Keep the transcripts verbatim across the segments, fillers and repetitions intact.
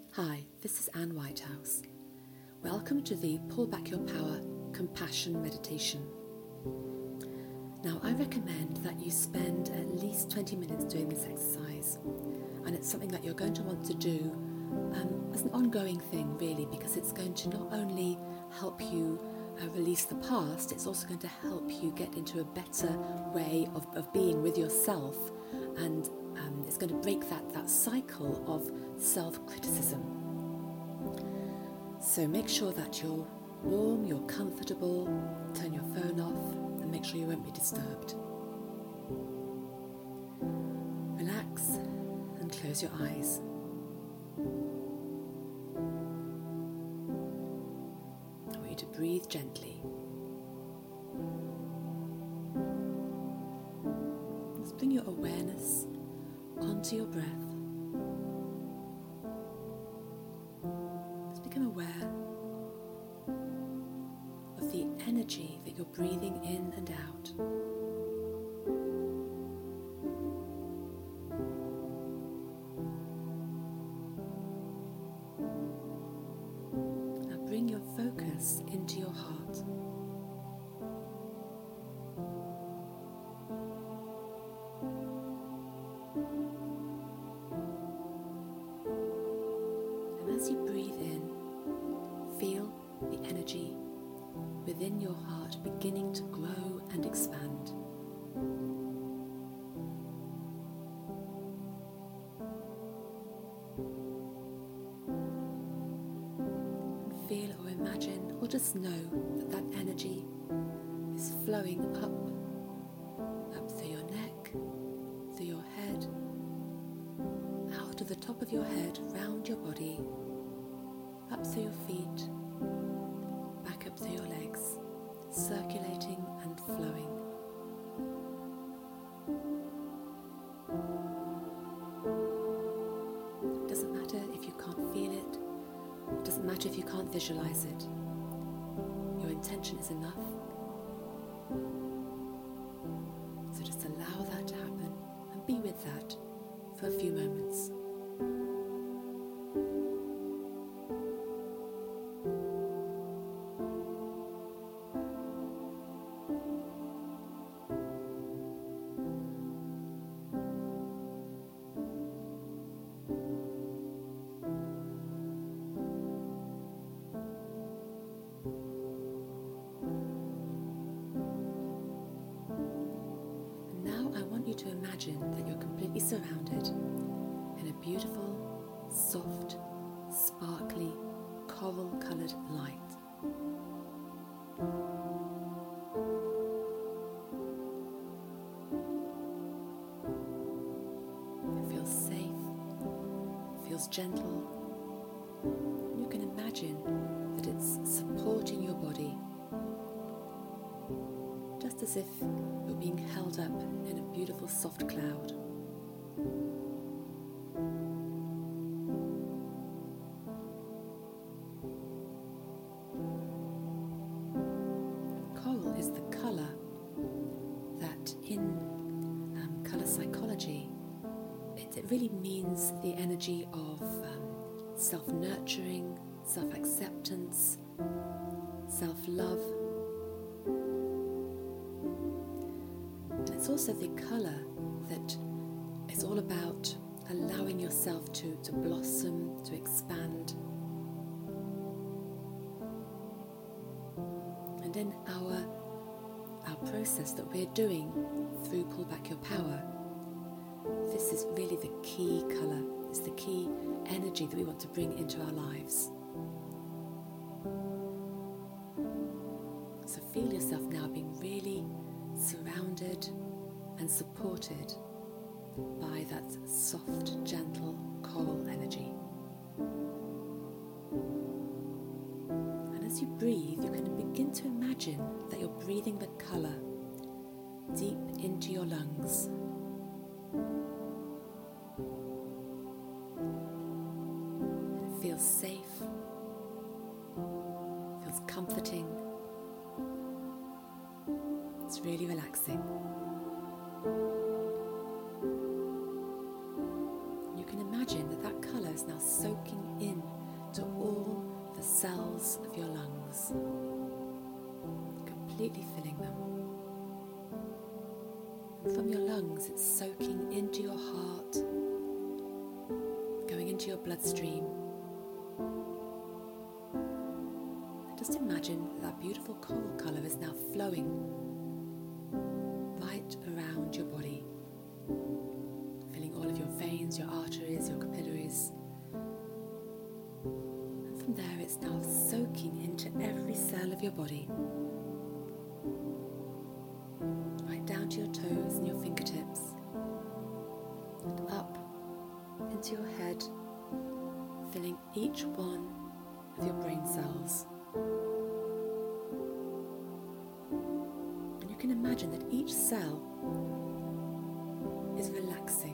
Hi, this is Anne Whitehouse. Welcome to the Pull Back Your Power Compassion Meditation. Now, I recommend that you spend at least twenty minutes doing this exercise, and it's something that you're going to want to do um, as an ongoing thing, really, because it's going to not only help you uh, release the past, it's also going to help you get into a better way of, of being with yourself, and um, it's going to break that, that cycle of self-criticism. So make sure that you're warm, you're comfortable, turn your phone off, and make sure you won't be disturbed. Relax and close your eyes. I want you to breathe gently. Just bring your awareness onto your breath. Just become aware of the energy that you're breathing in and out. Now bring your focus into your heart. And as you breathe in, feel the energy within your heart beginning to grow and expand. And feel or imagine or just know that that energy is flowing up, up through your neck, through your head, out to the top of your head, round your body, up through your feet, back up through your legs, circulating and flowing. It doesn't matter if you can't feel it, it doesn't matter if you can't visualize it. Your intention is enough. So just allow that to happen and be with that for a few moments. To imagine that you're completely surrounded in a beautiful, soft, sparkly, coral-coloured light. It feels safe, it feels gentle. You can imagine that it's supporting your body, just as if you're being held up in a beautiful soft cloud. Coral is the colour that in um, colour psychology, it, it really means the energy of um, self-nurturing, self-acceptance, self-love. It's also the colour that is all about allowing yourself to, to blossom, to expand. And in our, our process that we're doing through Pull Back Your Power, this is really the key colour, it's the key energy that we want to bring into our lives. So feel yourself now being really surrounded and supported by that soft, gentle coral energy. And as you breathe, you can begin to imagine that you're breathing the colour deep into your lungs. And it feels safe, feels comforting. It's really relaxing. You can imagine that that colour colour is now soaking in to all the cells of your lungs, completely filling them. And from your lungs, it's soaking into your heart, going into your bloodstream. And just imagine that, that beautiful coral colour is now flowing right around your body, filling all of your veins, your arteries, your capillaries. And from there, it's now soaking into every cell of your body, right down to your toes and your fingertips, and up into your head, filling each one of your brain cells. And you can imagine that each cell is relaxing.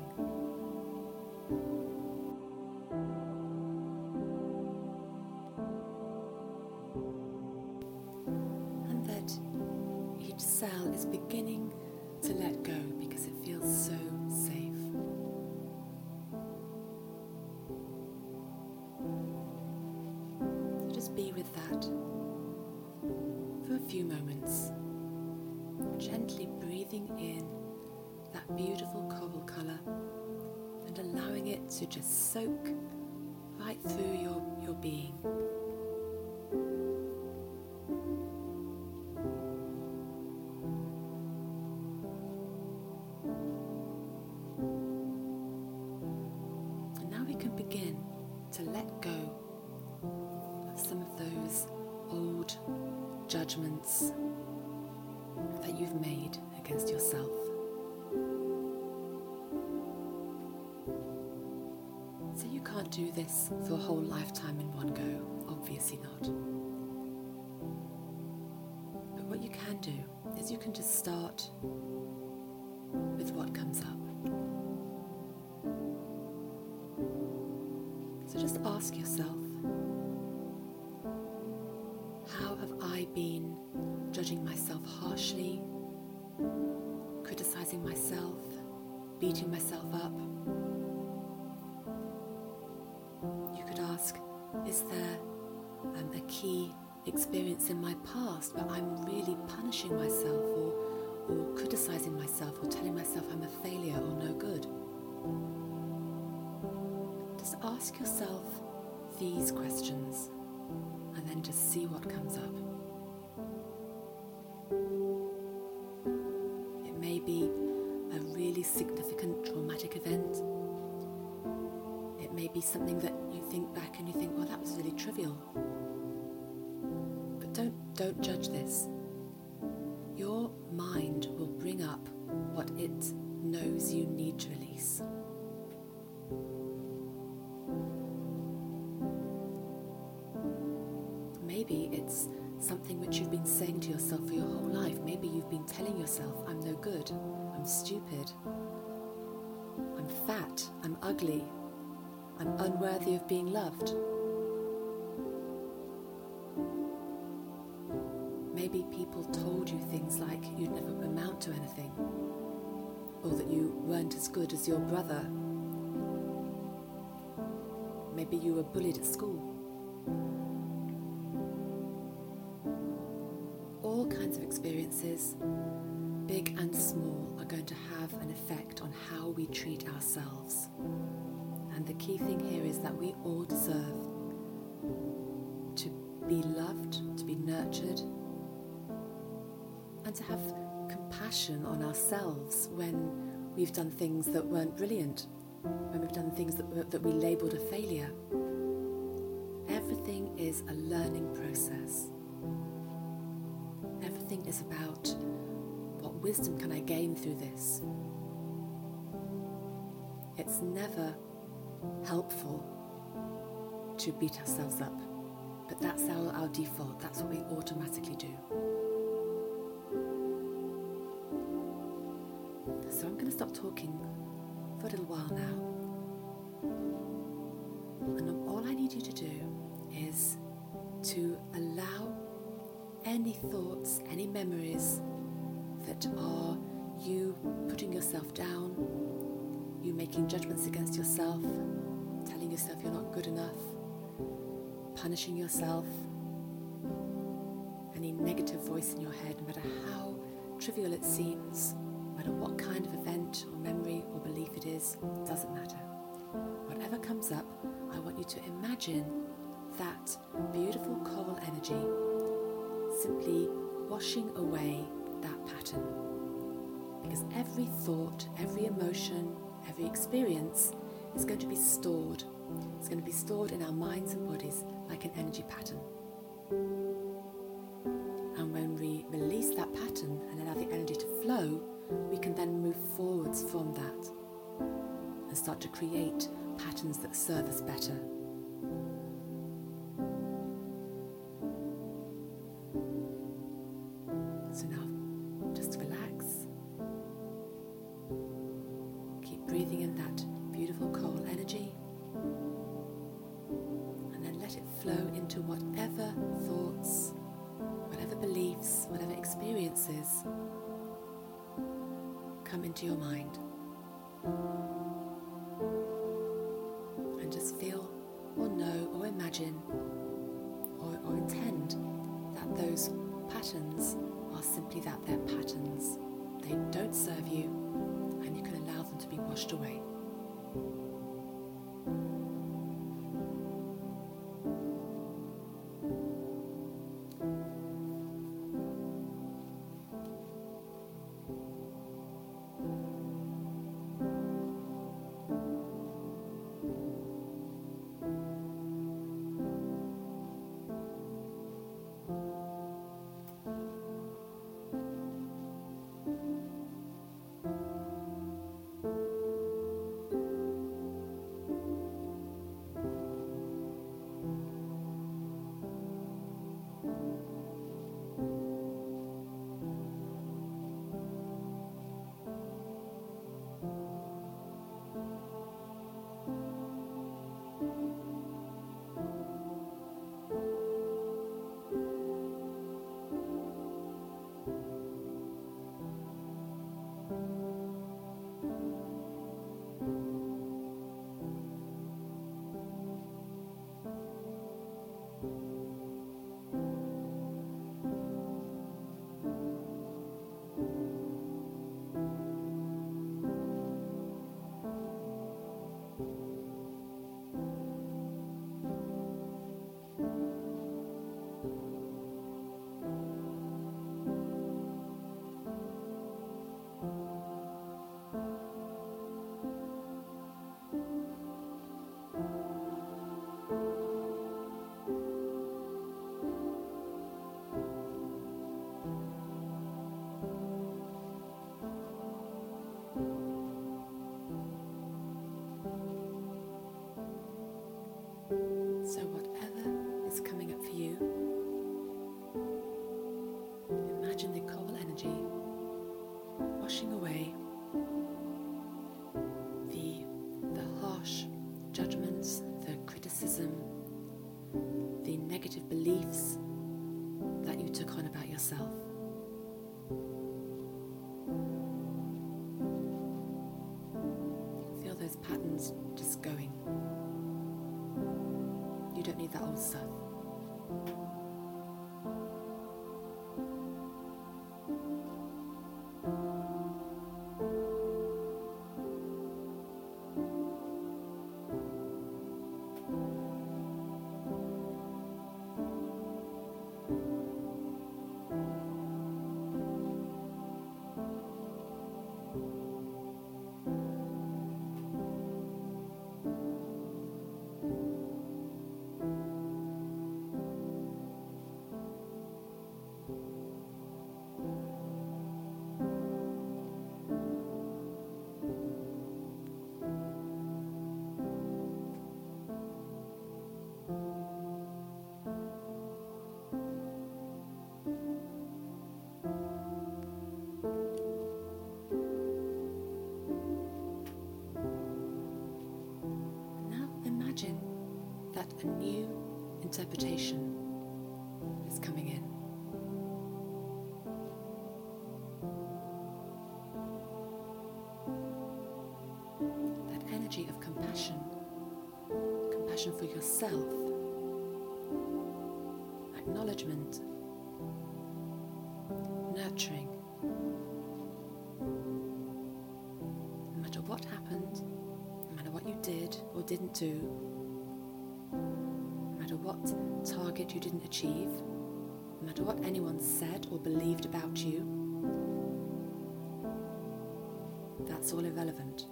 And that each cell is beginning to let go because it feels so safe. Just be with that for a few moments, gently breathing in that beautiful coral colour and allowing it to just soak right through your, your being. And now we can begin to let go of some of those old judgments that you've made against yourself. So you can't do this for a whole lifetime in one go, obviously not. But what you can do is you can just start with what comes up. So just ask yourself, how have I been judging myself harshly, criticizing myself, beating myself up? You could ask, is there um, a key experience in my past where I'm really punishing myself or, or criticizing myself or telling myself I'm a failure or no good? Just ask yourself these questions and then just see what comes up. It may be a really significant traumatic event. It may be something that you think back and you think, well, that was really trivial. But don't, don't judge this. Your mind will bring up what it knows you need to release. Maybe it's something which you've been saying to yourself for your whole life. Maybe you've been telling yourself, I'm no good, I'm stupid, I'm fat, I'm ugly, I'm unworthy of being loved. Maybe people told you things like you'd never amount to anything, or that you weren't as good as your brother. Maybe you were bullied at school. All kinds of experiences, big and small, are going to have an effect on how we treat ourselves. And the key thing here is that we all deserve to be loved, to be nurtured, and to have compassion on ourselves when we've done things that weren't brilliant, when we've done things that, were, that we labelled a failure. Everything is a learning process. Everything is about what wisdom can I gain through this. It's never helpful to beat ourselves up, but that's our, our default. That's what we automatically do. So I'm going to stop talking for a little while now, and all I need you to do is to allow any thoughts, any memories that are you putting yourself down, you making judgments against yourself, telling yourself you're not good enough, punishing yourself, any negative voice in your head, no matter how trivial it seems, no matter what kind of event or memory or belief it is, it doesn't matter. Whatever comes up, I want you to imagine that beautiful coral energy simply washing away that pattern. Because every thought, every emotion, every experience is going to be stored. It's going to be stored in our minds and bodies like an energy pattern. And when we release that pattern and allow the energy to flow, we can then move forwards from that and start to create patterns that serve us better. So now, just relax. Keep breathing in that beautiful coral energy, and then let it flow into whatever thoughts, whatever beliefs, whatever experiences come into your mind. And just feel or know or imagine or, or intend that those patterns are simply that, they're patterns. They don't serve you, and you can allow them to be washed away. So whatever is coming up for you, imagine the coral energy washing away the, the harsh judgments, the criticism, the negative beliefs that you took on about yourself. Feel those patterns just going. You don't need that old stuff. That a new interpretation is coming in. That energy of compassion compassion for yourself, acknowledgement, nurturing. No matter what happened, no matter what you did or didn't do, no matter what target you didn't achieve, no matter what anyone said or believed about you, that's all irrelevant.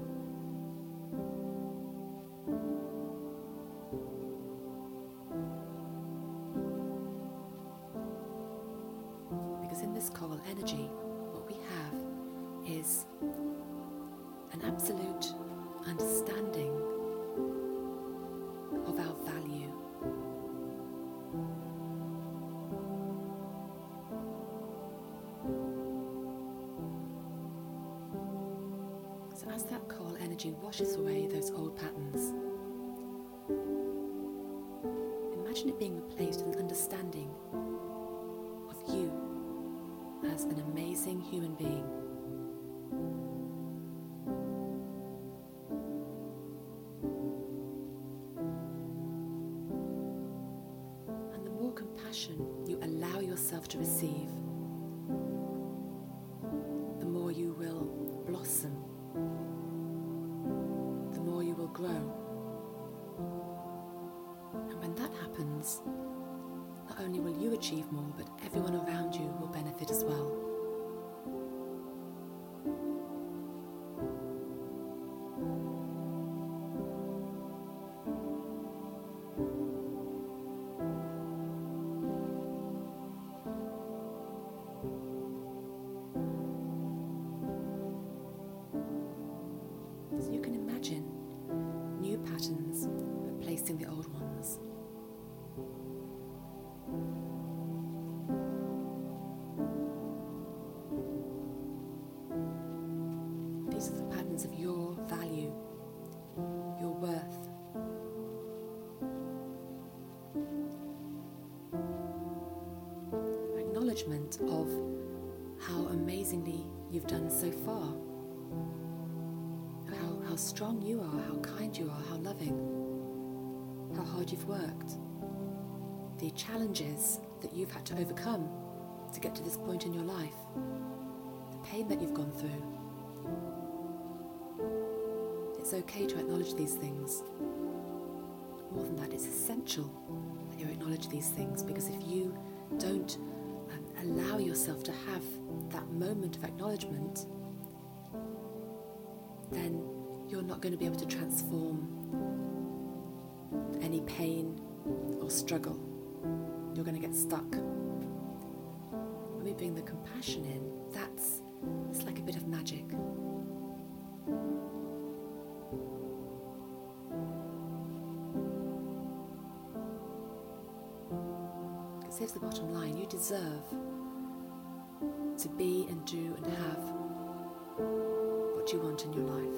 Because in this coral energy, what we have is an absolute understanding of our value. So as that coral energy washes away those old patterns, imagine it being replaced with an understanding of you as an amazing human being. And the more compassion you allow yourself to receive, the more you will blossom, the more you will grow. And when that happens, not only will you achieve more, but everyone around you will benefit as well. So you can imagine new patterns replacing the old ones. These are the patterns of your value, your worth. Acknowledgement of how amazingly you've done so far. How, how strong you are, how kind you are, how loving, how hard you've worked. The challenges that you've had to overcome to get to this point in your life. The pain that you've gone through. It's okay to acknowledge these things. More than that, it's essential that you acknowledge these things, because if you don't um, allow yourself to have that moment of acknowledgement, then you're not going to be able to transform any pain or struggle. You're going to get stuck. When we bring the compassion in, that's it's like a bit of magic. Because here's the bottom line: you deserve to be and do and have what you want in your life.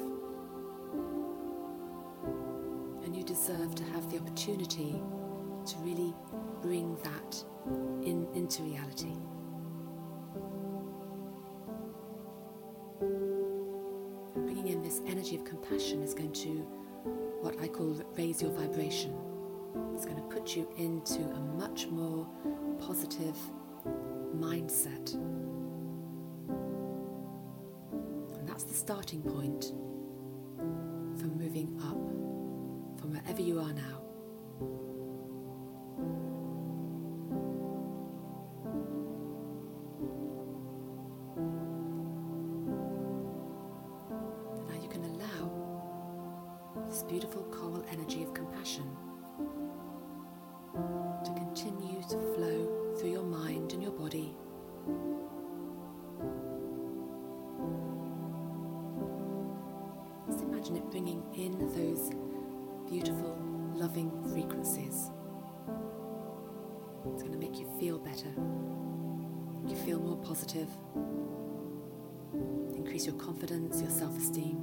And you deserve to have the opportunity to really bring that in, into reality. And bringing in this energy of compassion is going to, what I call, raise your vibration. It's going to put you into a much more positive mindset. And that's the starting point for moving up from wherever you are now. And now you can allow this beautiful coral energy of compassion to continue to flow through your mind and your body. Just imagine it bringing in those beautiful, loving frequencies. It's going to make you feel better, make you feel more positive, increase your confidence, your self-esteem.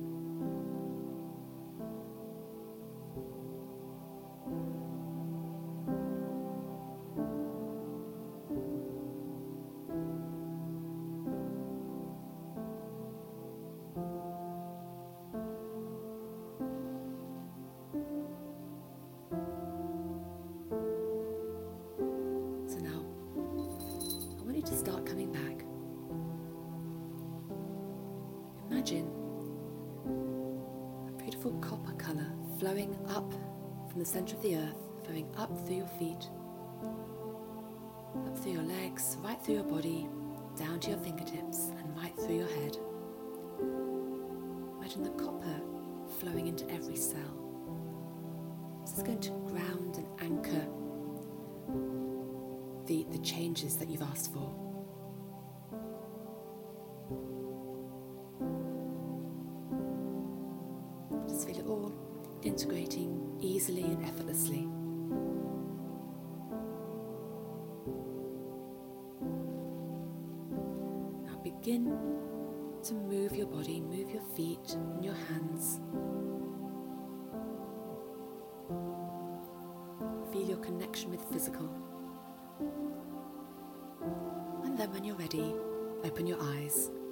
beautiful copper colour flowing up from the centre of the earth, flowing up through your feet, up through your legs, right through your body, down to your fingertips and right through your head. Imagine the copper flowing into every cell. This is going to ground and anchor the, the changes that you've asked for. Just feel it all integrating easily and effortlessly. Now begin to move your body, move your feet and your hands. Feel your connection with physical. And then when you're ready, open your eyes.